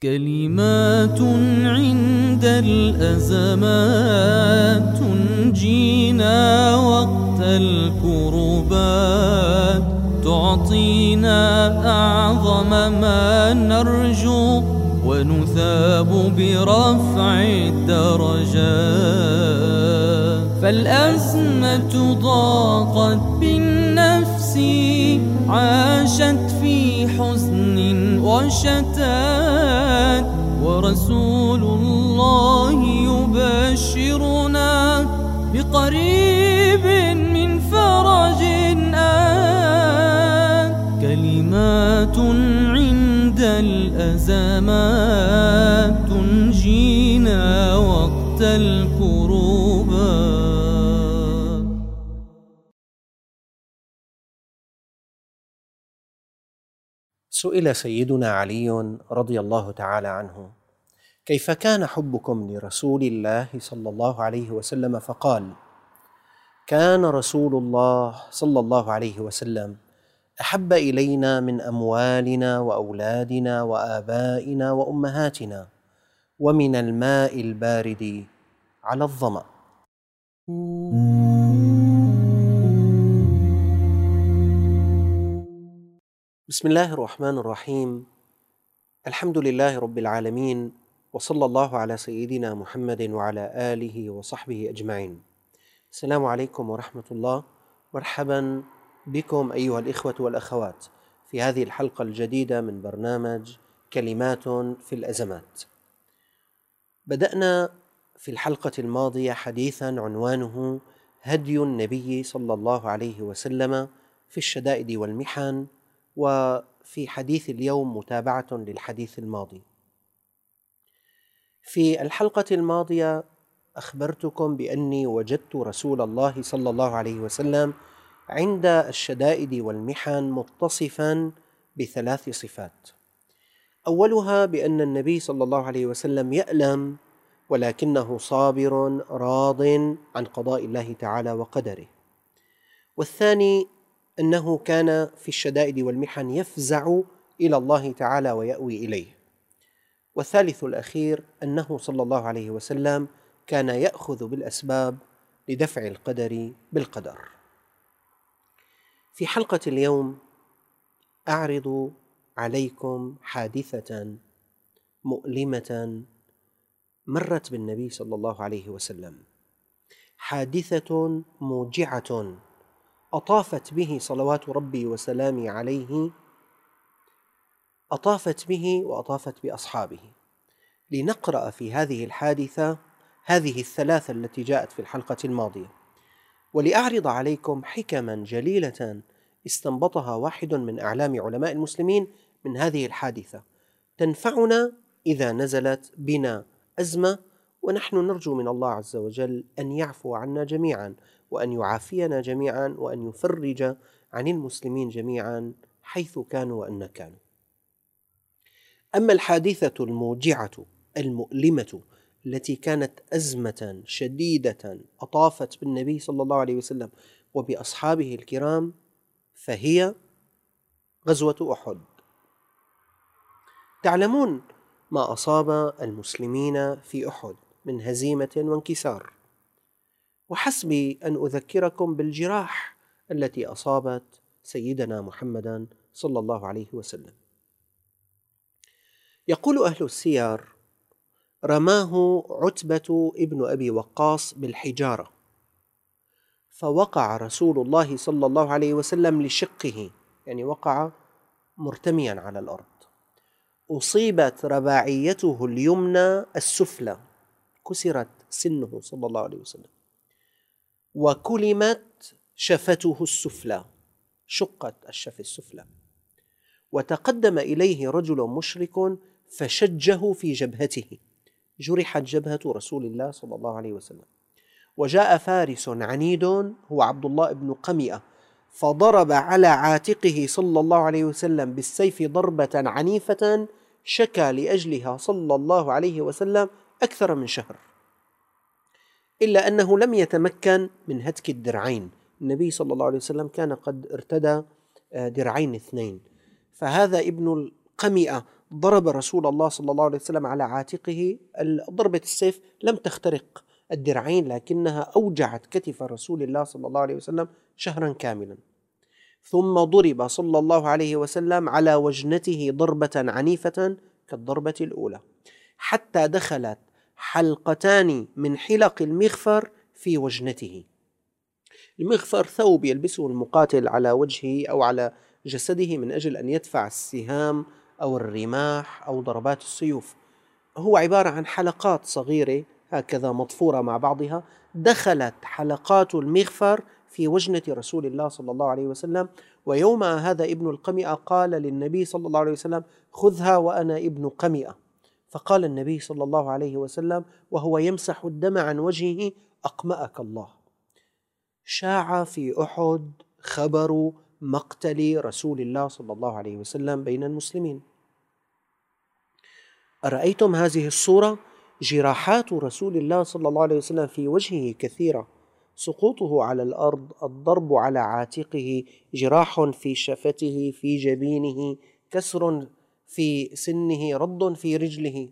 كلمات عند الأزمات تنجينا وقت الكربات، تعطينا أعظم ما نرجو ونثاب برفع الدرجات. فالأزمة ضاقت بالنفس، عاشت في حزن وشتات، ورسول الله يبشرنا بقريب من فرج آت. كلمات عند الأزمات تنجينا وقت الكروبات. سئل سيدنا علي رضي الله تعالى عنه: كيف كان حبكم لرسول الله صلى الله عليه وسلم؟ فقال: كان رسول الله صلى الله عليه وسلم أحب إلينا من أموالنا وأولادنا وآبائنا وأمهاتنا، ومن الماء البارد على الظمأ. بسم الله الرحمن الرحيم. الحمد لله رب العالمين، وصلى الله على سيدنا محمد وعلى آله وصحبه أجمعين. السلام عليكم ورحمة الله. مرحبا بكم أيها الإخوة والأخوات في هذه الحلقة الجديدة من برنامج كلمات في الأزمات. بدأنا في الحلقة الماضية حديثا عنوانه هدي النبي صلى الله عليه وسلم في الشدائد والمحن، وفي حديث اليوم متابعة للحديث الماضي. في الحلقة الماضية أخبرتكم بأني وجدت رسول الله صلى الله عليه وسلم عند الشدائد والمحن متصفا بثلاث صفات. أولها بأن النبي صلى الله عليه وسلم يألم ولكنه صابر راض عن قضاء الله تعالى وقدره. والثاني أنه كان في الشدائد والمحن يفزع إلى الله تعالى ويأوي إليه. والثالث الأخير أنه صلى الله عليه وسلم كان يأخذ بالأسباب لدفع القدر بالقدر. في حلقة اليوم أعرض عليكم حادثة مؤلمة مرت بالنبي صلى الله عليه وسلم، حادثة موجعة أطافت به صلوات ربي وسلامي عليه، أطافت به وأطافت بأصحابه. لنقرأ في هذه الحادثة هذه الثلاثة التي جاءت في الحلقة الماضية، ولأعرض عليكم حكما جليلة استنبطها واحد من أعلام علماء المسلمين من هذه الحادثة، تنفعنا إذا نزلت بنا أزمة، ونحن نرجو من الله عز وجل أن يعفو عنا جميعا، وأن يعافينا جميعا، وأن يفرج عن المسلمين جميعا حيث كانوا وأن كانوا. أما الحادثة الموجعة المؤلمة التي كانت أزمة شديدة أطافت بالنبي صلى الله عليه وسلم وبأصحابه الكرام، فهي غزوة أحد. تعلمون ما أصاب المسلمين في أحد من هزيمة وانكسار، وحسبي أن أذكركم بالجراح التي أصابت سيدنا محمدا صلى الله عليه وسلم. يقول أهل السير: رماه عتبة ابن أبي وقاص بالحجارة، فوقع رسول الله صلى الله عليه وسلم لشقه، يعني وقع مرتميا على الأرض. أصيبت رباعيته اليمنى السفلى، كسرت سنه صلى الله عليه وسلم، وكلمت شفته السفلى، شقت الشفة السفلى. وتقدم إليه رجل مشرك فشجه في جبهته، جرحت جبهة رسول الله صلى الله عليه وسلم. وجاء فارس عنيد هو عبد الله بن قمئة، فضرب على عاتقه صلى الله عليه وسلم بالسيف ضربة عنيفة شكى لأجلها صلى الله عليه وسلم أكثر من شهر، إلا أنه لم يتمكن من هتك الدرعين. النبي صلى الله عليه وسلم كان قد ارتدى درعين اثنين، فهذا ابن القمئة ضرب رسول الله صلى الله عليه وسلم على عاتقه. ضربة السيف لم تخترق الدرعين، لكنها أوجعت كتف رسول الله صلى الله عليه وسلم شهرا كاملا. ثم ضرب صلى الله عليه وسلم على وجنته ضربة عنيفة كالضربة الأولى، حتى دخلت حلقتان من حلق المغفر في وجنته. المغفر ثوب يلبسه المقاتل على وجهه أو على جسده من أجل أن يدفع السهام أو الرماح أو ضربات السيوف. هو عبارة عن حلقات صغيرة هكذا مضفورة مع بعضها. دخلت حلقات المغفر في وجنة رسول الله صلى الله عليه وسلم. ويوم هذا ابن القمئة قال للنبي صلى الله عليه وسلم: خذها وأنا ابن قمئة. فقال النبي صلى الله عليه وسلم وهو يمسح الدم عن وجهه: أقمأك الله. شاع في أحد خبر مقتل رسول الله صلى الله عليه وسلم بين المسلمين. أرأيتم هذه الصورة؟ جراحات رسول الله صلى الله عليه وسلم في وجهه كثيرة: سقوطه على الأرض، الضرب على عاتقه، جراح في شفته، في جبينه، كسر في سنه، رض في رجله.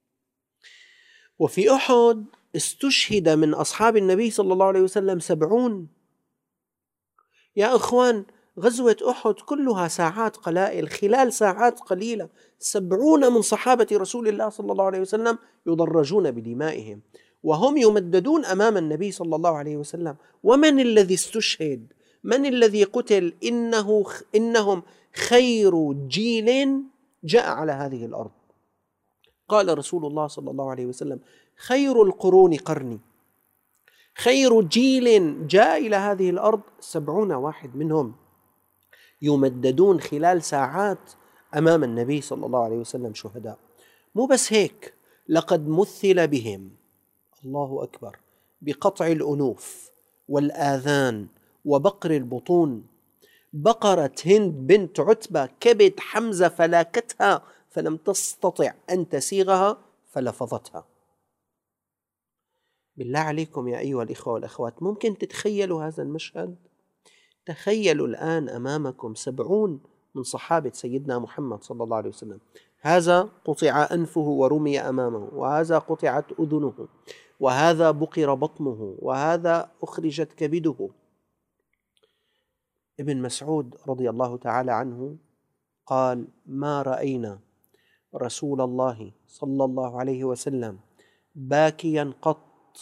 وفي أحد استشهد من أصحاب النبي صلى الله عليه وسلم 70. يا أخوان، غزوة أحد كلها ساعات قلائل، خلال ساعات قليلة 70 من صحابة رسول الله صلى الله عليه وسلم يضرجون بدمائهم، وهم يمددون أمام النبي صلى الله عليه وسلم. ومن الذي استشهد؟ من الذي قتل؟ إنهم خير جيل جاء على هذه الأرض. قال رسول الله صلى الله عليه وسلم: خير القرون قرني. خير جيل جاء إلى هذه الأرض 70 واحد منهم يمددون خلال ساعات أمام النبي صلى الله عليه وسلم شهداء. مو بس هيك، لقد مثل بهم، الله أكبر، بقطع الأنوف والآذان وبقر البطون. بقرة هند بنت عتبة كبد حمزة فلاكتها فلم تستطع أن تسيغها فلفظتها. بالله عليكم يا أيها الإخوة والأخوات، ممكن تتخيلوا هذا المشهد؟ تخيلوا الآن أمامكم 70 من صحابة سيدنا محمد صلى الله عليه وسلم. هذا قطع أنفه ورمي أمامه، وهذا قطعت أذنه، وهذا بقر بطنه، وهذا أخرجت كبده. ابن مسعود رضي الله تعالى عنه قال: ما رأينا رسول الله صلى الله عليه وسلم باكيا قط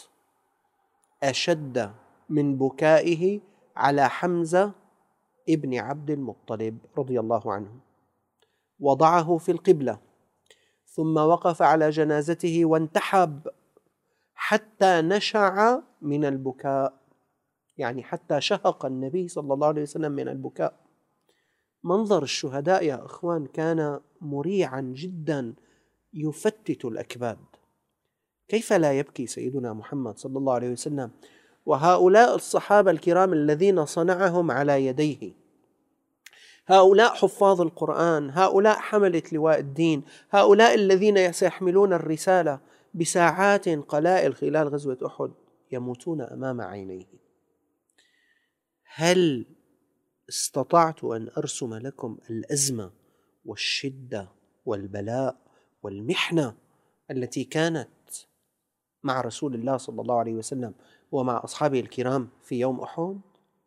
أشد من بكائه على حمزة ابن عبد المطلب رضي الله عنه. وضعه في القبلة، ثم وقف على جنازته وانتحب حتى نشع من البكاء، يعني حتى شهق النبي صلى الله عليه وسلم من البكاء. منظر الشهداء يا أخوان كان مريعا جدا، يفتت الأكباد. كيف لا يبكي سيدنا محمد صلى الله عليه وسلم وهؤلاء الصحابة الكرام الذين صنعهم على يديه، هؤلاء حفاظ القرآن، هؤلاء حملة لواء الدين، هؤلاء الذين سيحملون الرسالة بساعات قلائل خلال غزوة أحد يموتون أمام عينيه. هل استطعت أن أرسم لكم الأزمة والشدة والبلاء والمحنة التي كانت مع رسول الله صلى الله عليه وسلم ومع أصحابه الكرام في يوم أحد؟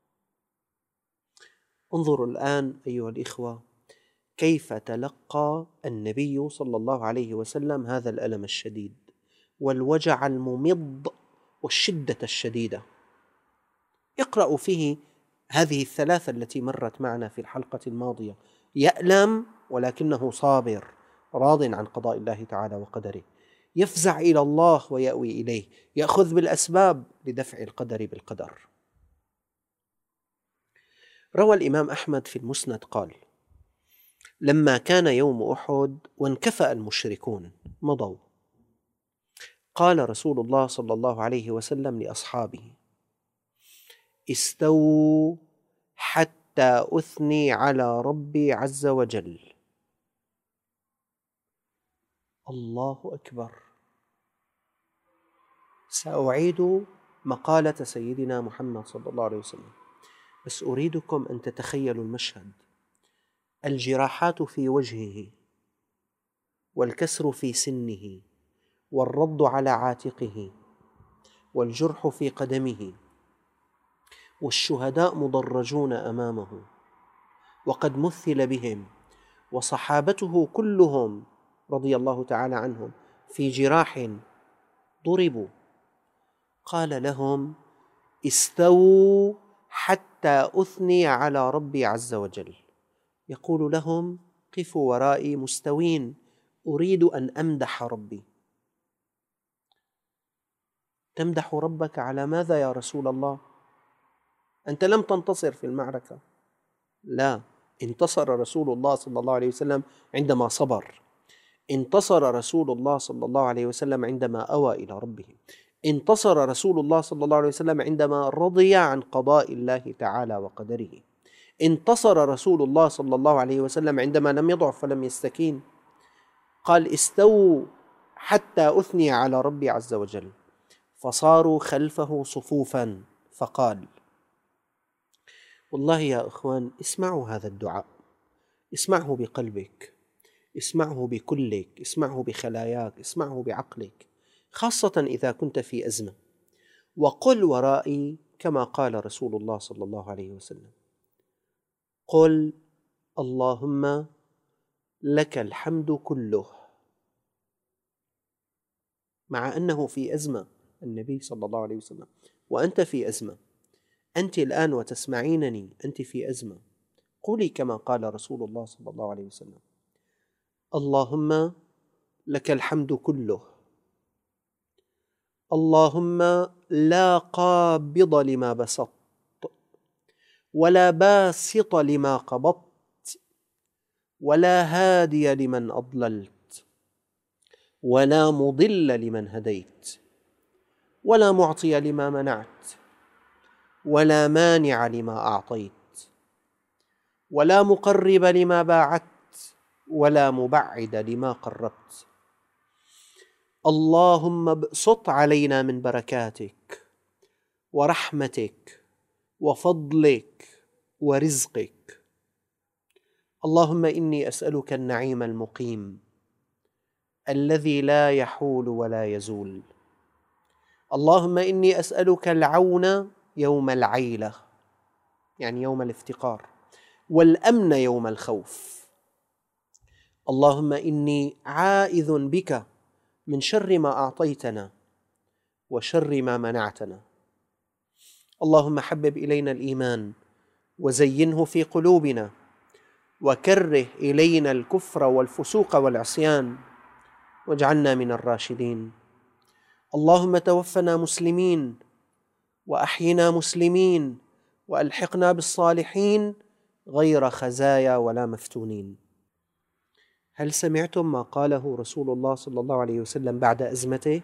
انظروا الآن أيها الإخوة كيف تلقى النبي صلى الله عليه وسلم هذا الألم الشديد والوجع الممض والشدة الشديدة. يقرأ فيه هذه الثلاثة التي مرت معنا في الحلقة الماضية: يألم ولكنه صابر راض عن قضاء الله تعالى وقدره، يفزع إلى الله ويأوي إليه، يأخذ بالأسباب لدفع القدر بالقدر. روى الإمام أحمد في المسند قال: لما كان يوم أحد وانكفأ المشركون مضوا، قال رسول الله صلى الله عليه وسلم لأصحابه: استووا حتى أثني على ربي عز وجل. الله أكبر. سأعيد مقالة سيدنا محمد صلى الله عليه وسلم، بس أريدكم أن تتخيلوا المشهد: الجراحات في وجهه والكسر في سنه، والرد على عاتقه، والجرح في قدمه، والشهداء مضرجون أمامه وقد مثل بهم، وصحابته كلهم رضي الله تعالى عنهم في جراح ضربوا. قال لهم: استووا حتى أثني على ربي عز وجل. يقول لهم: قفوا ورائي مستوين، أريد أن أمدح ربي. تمدح ربك على ماذا يا رسول الله؟ أنت لم تنتصر في المعركة. لا، انتصر رسول الله صلى الله عليه وسلم عندما صبر، انتصر رسول الله صلى الله عليه وسلم عندما أوى إلى ربه، انتصر رسول الله صلى الله عليه وسلم عندما رضي عن قضاء الله تعالى وقدره، انتصر رسول الله صلى الله عليه وسلم عندما لم يضعف ولم يستكين. قال: استووا حتى أثني على ربي عز وجل. فصاروا خلفه صفوفا، فقال: والله يا إخوان، اسمعوا هذا الدعاء، اسمعه بقلبك، اسمعه بكلك، اسمعه بخلاياك، اسمعه بعقلك، خاصة إذا كنت في أزمة، وقل ورائي كما قال رسول الله صلى الله عليه وسلم: قل اللهم لك الحمد كله. مع أنه في أزمة النبي صلى الله عليه وسلم، وأنت في أزمة، أنت الآن وتسمعينني أنت في أزمة، قولي كما قال رسول الله صلى الله عليه وسلم: اللهم لك الحمد كله، اللهم لا قابض لما بسطت، ولا باسط لما قبضت، ولا هادي لمن أضللت، ولا مضل لمن هديت، ولا معطي لما منعت، ولا مانع لما أعطيت، ولا مقرب لما باعدت، ولا مبعد لما قربت. اللهم ابسط علينا من بركاتك ورحمتك وفضلك ورزقك. اللهم إني أسألك النعيم المقيم الذي لا يحول ولا يزول. اللهم إني أسألك العون يوم العيلة، يعني يوم الافتقار، والأمن يوم الخوف. اللهم إني عائذ بك من شر ما أعطيتنا وشر ما منعتنا. اللهم حبب إلينا الإيمان وزينه في قلوبنا، وكره إلينا الكفر والفسوق والعصيان، واجعلنا من الراشدين. اللهم توفنا مسلمين وأحينا مسلمين، وألحقنا بالصالحين غير خزايا ولا مفتونين. هل سمعتم ما قاله رسول الله صلى الله عليه وسلم بعد أزمته؟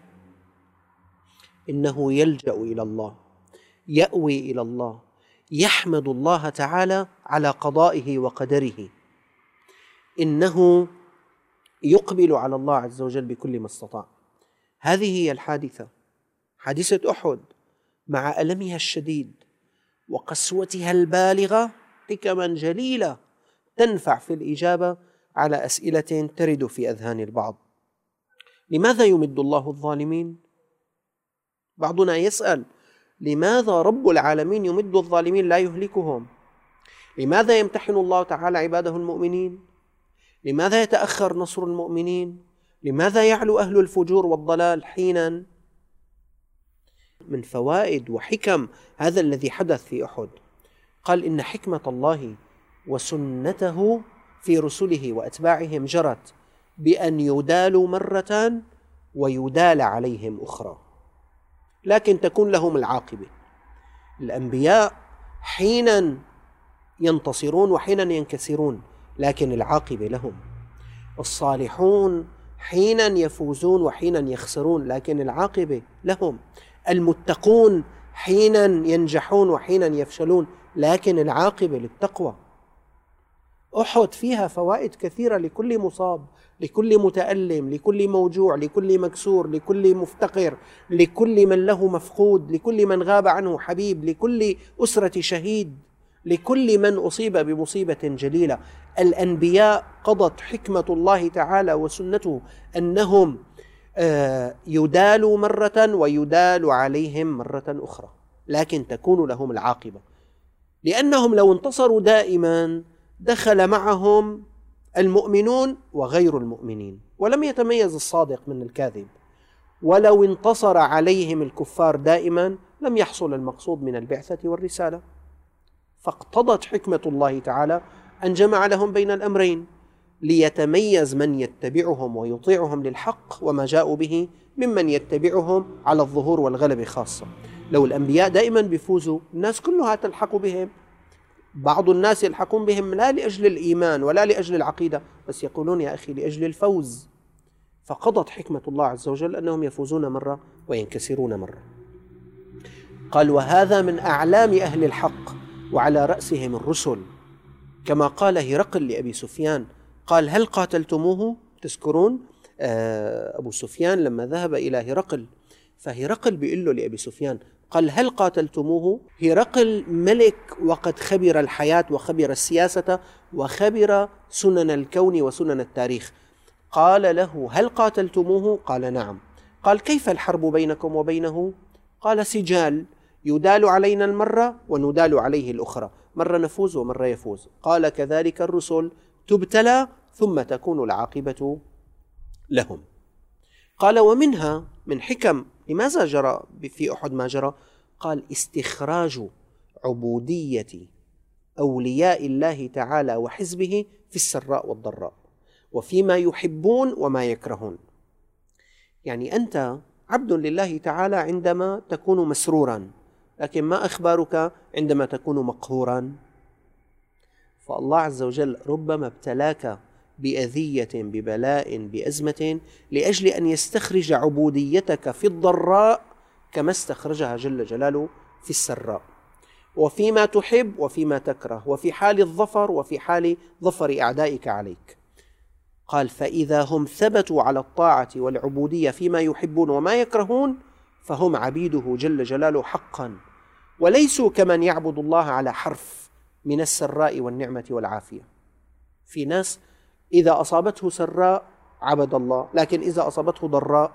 إنه يلجأ إلى الله، يأوي إلى الله، يحمد الله تعالى على قضائه وقدره، إنه يقبل على الله عز وجل بكل ما استطاع. هذه هي الحادثة، حادثة أحد، مع ألمها الشديد وقسوتها البالغة، حكما جليلة تنفع في الإجابة على أسئلة ترد في أذهان البعض. لماذا يمد الله الظالمين؟ بعضنا يسأل: لماذا رب العالمين يمد الظالمين لا يهلكهم؟ لماذا يمتحن الله تعالى عباده المؤمنين؟ لماذا يتأخر نصر المؤمنين؟ لماذا يعلو أهل الفجور والضلال حينا؟ من فوائد وحكم هذا الذي حدث في أحد، قال: إن حكمة الله وسنته في رسله وأتباعهم جرت بأن يدالوا مرة ويدال عليهم أخرى، لكن تكون لهم العاقبة. الأنبياء حينا ينتصرون وحينا ينكسرون، لكن العاقبة لهم. الصالحون حينا يفوزون وحينا يخسرون، لكن العاقبة لهم. المتقون حينا ينجحون وحينا يفشلون، لكن العاقبة للتقوى. أحد فيها فوائد كثيرة لكل مصاب، لكل متألم، لكل موجوع، لكل مكسور، لكل مفتقر، لكل من له مفقود، لكل من غاب عنه حبيب، لكل أسرة شهيد. لكل من أصيب بمصيبة جليلة. الأنبياء قضت حكمة الله تعالى وسنته أنهم يدالوا مرة ويدال عليهم مرة أخرى، لكن تكون لهم العاقبة، لأنهم لو انتصروا دائما دخل معهم المؤمنون وغير المؤمنين، ولم يتميز الصادق من الكاذب. ولو انتصر عليهم الكفار دائما لم يحصل المقصود من البعثة والرسالة. فاقتضت حكمة الله تعالى أن جمع لهم بين الأمرين ليتميز من يتبعهم ويطيعهم للحق وما جاءوا به ممن يتبعهم على الظهور والغلب خاصة. لو الأنبياء دائما بيفوزوا الناس كلها تلحق بهم. بعض الناس يلحقون بهم لا لأجل الإيمان ولا لأجل العقيدة، بس يقولون يا أخي لأجل الفوز. فقضت حكمة الله عز وجل أنهم يفوزون مرة وينكسرون مرة. قال وهذا من أعلام أهل الحق وعلى رأسهم الرسل، كما قال هرقل لأبي سفيان، قال هل قاتلتموه؟ تذكرون أبو سفيان لما ذهب إلى هرقل، فهرقل بيقول له لأبي سفيان قال هل قاتلتموه؟ هرقل ملك وقد خبر الحياة وخبر السياسة وخبر سنن الكون وسنن التاريخ. قال له هل قاتلتموه؟ قال نعم. قال كيف الحرب بينكم وبينه؟ قال سجال، يدال علينا المرة وندال عليه الأخرى، مرة نفوز ومرة يفوز. قال كذلك الرسل تبتلى ثم تكون العاقبة لهم. قال ومنها من حكم لماذا جرى في أحد ما جرى، قال استخراج عبودية أولياء الله تعالى وحزبه في السراء والضراء وفيما يحبون وما يكرهون. يعني أنت عبد لله تعالى عندما تكون مسرورا، لكن ما أخبارك عندما تكون مقهورا؟ فالله عز وجل ربما ابتلاك بأذية ببلاء بأزمة لأجل أن يستخرج عبوديتك في الضراء كما استخرجها جل جلاله في السراء، وفيما تحب وفيما تكره، وفي حال الظفر وفي حال ظفر أعدائك عليك. قال فإذا هم ثبتوا على الطاعة والعبودية فيما يحبون وما يكرهون فهم عبيده جل جلاله حقا، وليسوا كمن يعبد الله على حرف من السراء والنعمة والعافية. في ناس إذا أصابته سراء عبد الله، لكن إذا أصابته ضراء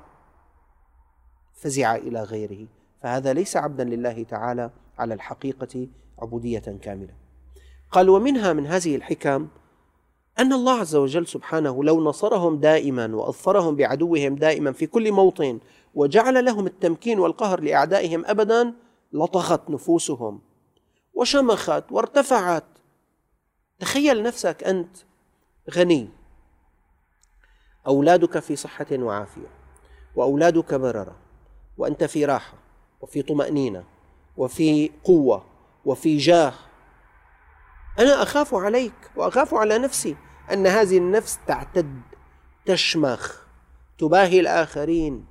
فزع إلى غيره، فهذا ليس عبدا لله تعالى على الحقيقة عبودية كاملة. قال ومنها من هذه الحكم أن الله عز وجل سبحانه لو نصرهم دائما وأظفرهم بعدوهم دائما في كل موطن وجعل لهم التمكين والقهر لأعدائهم أبدا لطغت نفوسهم وشمخت وارتفعت. تخيل نفسك أنت غني، أولادك في صحة وعافية وأولادك بررة وأنت في راحة وفي طمأنينة وفي قوة وفي جاه. أنا أخاف عليك وأخاف على نفسي أن هذه النفس تعتد، تشمخ، تباهي الآخرين،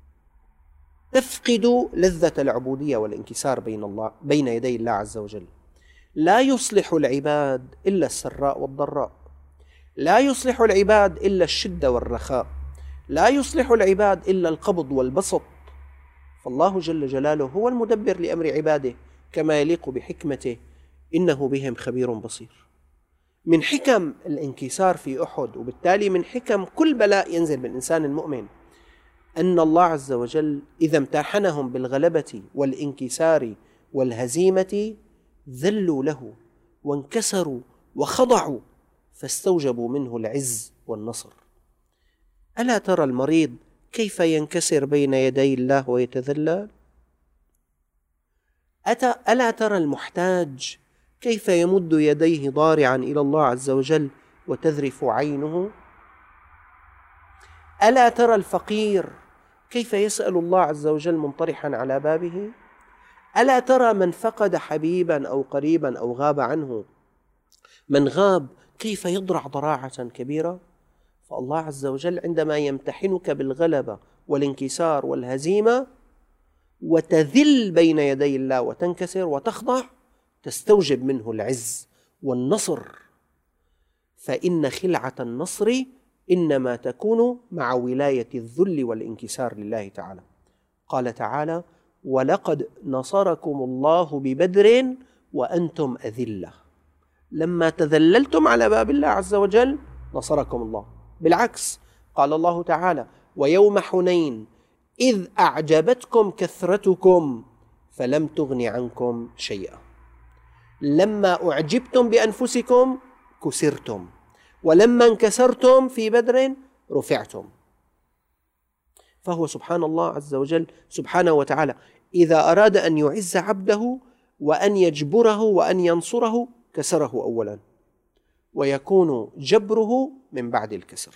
تفقد لذة العبودية والانكسار بين يدي الله عز وجل. لا يصلح العباد إلا السراء والضراء، لا يصلح العباد إلا الشدة والرخاء، لا يصلح العباد إلا القبض والبسط. فالله جل جلاله هو المدبر لأمر عباده كما يليق بحكمته، إنه بهم خبير بصير. من حكم الانكسار في أحد، وبالتالي من حكم كل بلاء ينزل بالإنسان المؤمن، أن الله عز وجل إذا امتحنهم بالغلبة والانكسار والهزيمة ذلوا له وانكسروا وخضعوا فاستوجبوا منه العز والنصر. ألا ترى المريض كيف ينكسر بين يدي الله ويتذلل؟ ألا ترى المحتاج كيف يمد يديه ضارعا إلى الله عز وجل وتذرف عينه؟ ألا ترى الفقير كيف يسأل الله عز وجل منطرحا على بابه؟ ألا ترى من فقد حبيبا أو قريبا أو غاب عنه، من غاب كيف يضرع ضراعة كبيرة؟ فالله عز وجل عندما يمتحنك بالغلبة والانكسار والهزيمة وتذل بين يدي الله وتنكسر وتخضع، تستوجب منه العز والنصر. فإن خلعة النصر إنما تكون مع ولاية الذل والانكسار لله تعالى. قال تعالى: ولقد نصركم الله ببدر وأنتم أذلة. لما تذللتم على باب الله عز وجل نصركم الله. بالعكس قال الله تعالى: ويوم حنين إذ أعجبتكم كثرتكم فلم تغن عنكم شيئا. لما أعجبتم بأنفسكم كسرتم، ولما انكسرتم في بدر رفعتم. فهو سبحان الله عز وجل سبحانه وتعالى إذا أراد أن يعز عبده وأن يجبره وأن ينصره كسره أولا، ويكون جبره من بعد الكسر.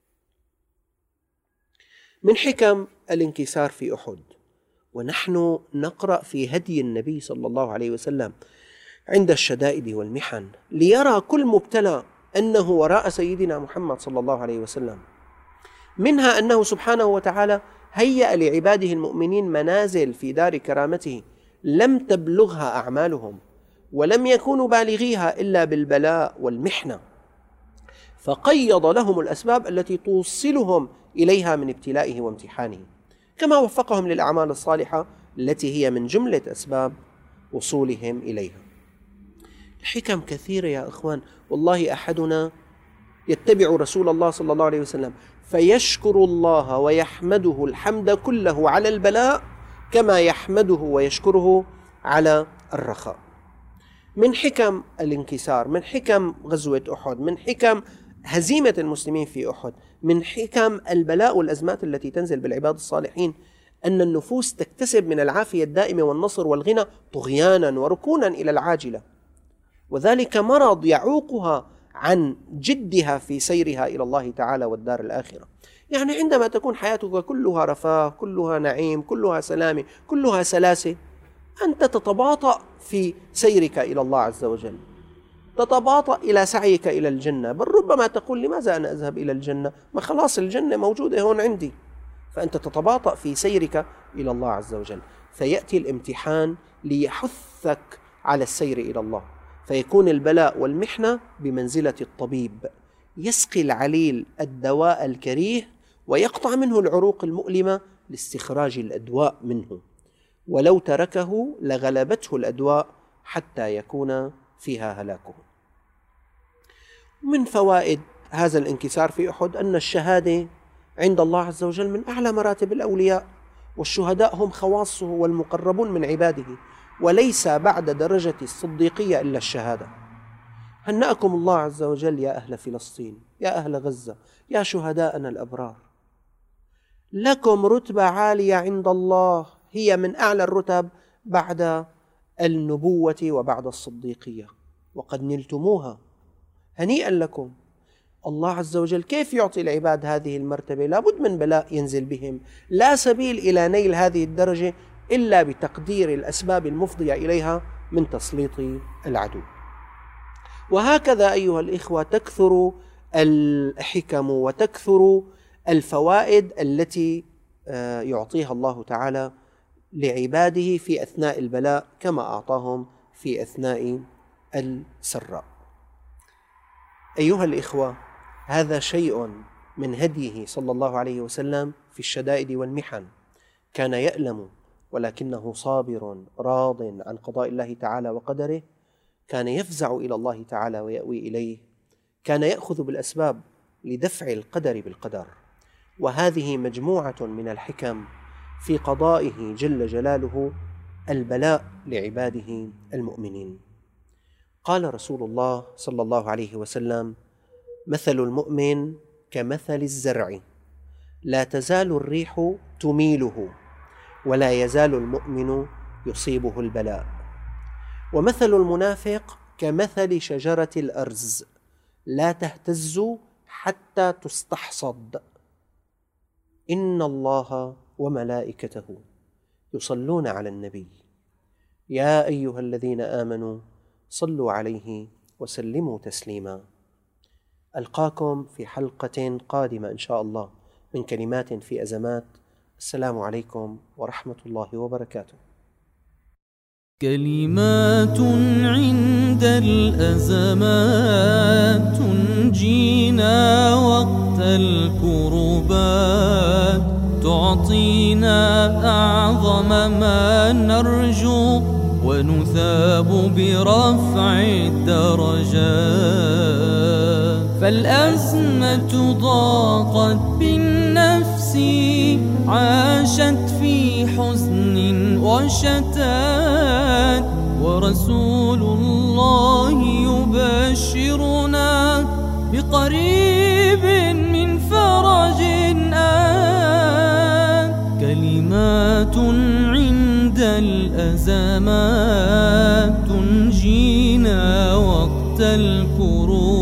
من حكم الانكسار في أحد، ونحن نقرأ في هدي النبي صلى الله عليه وسلم عند الشدائد والمحن ليرى كل مبتلى أنه وراء سيدنا محمد صلى الله عليه وسلم. منها أنه سبحانه وتعالى هيأ لعباده المؤمنين منازل في دار كرامته لم تبلغها أعمالهم، ولم يكونوا بالغيها إلا بالبلاء والمحنة، فقيض لهم الأسباب التي توصلهم إليها من ابتلائه وامتحانه، كما وفقهم للأعمال الصالحة التي هي من جملة أسباب وصولهم إليها. الحكم كثيرة يا إخوان، والله أحدنا يتبع رسول الله صلى الله عليه وسلم فيشكر الله ويحمده الحمد كله على البلاء كما يحمده ويشكره على الرخاء. من حكم الانكسار، من حكم غزوة أحد، من حكم هزيمة المسلمين في أحد، من حكم البلاء والأزمات التي تنزل بالعباد الصالحين، أن النفوس تكتسب من العافية الدائمة والنصر والغنى طغيانا وركونا إلى العاجلة، وذلك مرض يعوقها عن جدها في سيرها إلى الله تعالى والدار الآخرة. يعني عندما تكون حياتك كلها رفاه، كلها نعيم، كلها سلامة، كلها سلاسة، أنت تتباطأ في سيرك إلى الله عز وجل، تتباطأ إلى سعيك إلى الجنة، بل ربما تقول: لماذا أنا أذهب إلى الجنة؟ ما خلاص الجنة موجودة هون عندي. فأنت تتباطأ في سيرك إلى الله عز وجل، فيأتي الامتحان ليحثك على السير إلى الله، فيكون البلاء والمحنة بمنزلة الطبيب يسقي العليل الدواء الكريه ويقطع منه العروق المؤلمة لاستخراج الأدواء منه، ولو تركه لغلبته الأدواء حتى يكون فيها هلاكه. من فوائد هذا الانكسار في أحد أن الشهادة عند الله عز وجل من أعلى مراتب الأولياء، والشهداء هم خواصه والمقربون من عباده، وليس بعد درجة الصديقية إلا الشهادة. هنأكم الله عز وجل يا أهل فلسطين، يا أهل غزة، يا شهداءنا الأبرار، لكم رتبة عالية عند الله، هي من أعلى الرتب بعد النبوة وبعد الصديقية، وقد نلتموها، هنيئا لكم. الله عز وجل كيف يعطي العباد هذه المرتبة؟ لابد من بلاء ينزل بهم، لا سبيل إلى نيل هذه الدرجة إلا بتقدير الأسباب المفضية إليها من تسليط العدو. وهكذا أيها الإخوة تكثر الحكم وتكثر الفوائد التي يعطيها الله تعالى لعباده في أثناء البلاء كما أعطاهم في أثناء السراء. أيها الإخوة، هذا شيء من هديه صلى الله عليه وسلم في الشدائد والمحن، كان يألم ولكنه صابر راض عن قضاء الله تعالى وقدره، كان يفزع إلى الله تعالى ويأوي إليه، كان يأخذ بالأسباب لدفع القدر بالقدر. وهذه مجموعة من الحكم في قضائه جل جلاله البلاء لعباده المؤمنين. قال رسول الله صلى الله عليه وسلم: مثل المؤمن كمثل الزرع، لا تزال الريح تميله، ولا يزال المؤمن يصيبه البلاء. ومثل المنافق كمثل شجرة الأرز، لا تهتز حتى تستحصد، إن الله وملائكته يصلون على النبي، يا أيها الذين آمنوا صلوا عليه وسلموا تسليما. ألقاكم في حلقة قادمة إن شاء الله من كلمات في أزمات. السلام عليكم ورحمة الله وبركاته. كلمات عند الأزمات تنجينا وقت الكربات، تعطينا أعظم ما نرجو ونثاب برفع الدرجات. فالأزمة ضاقت بالنفس، عاشت في حزن وشتات، ورسول الله يبشرنا بقريب من فرج آت. كلمات عند الأزمات تنجينا وقت الكروب،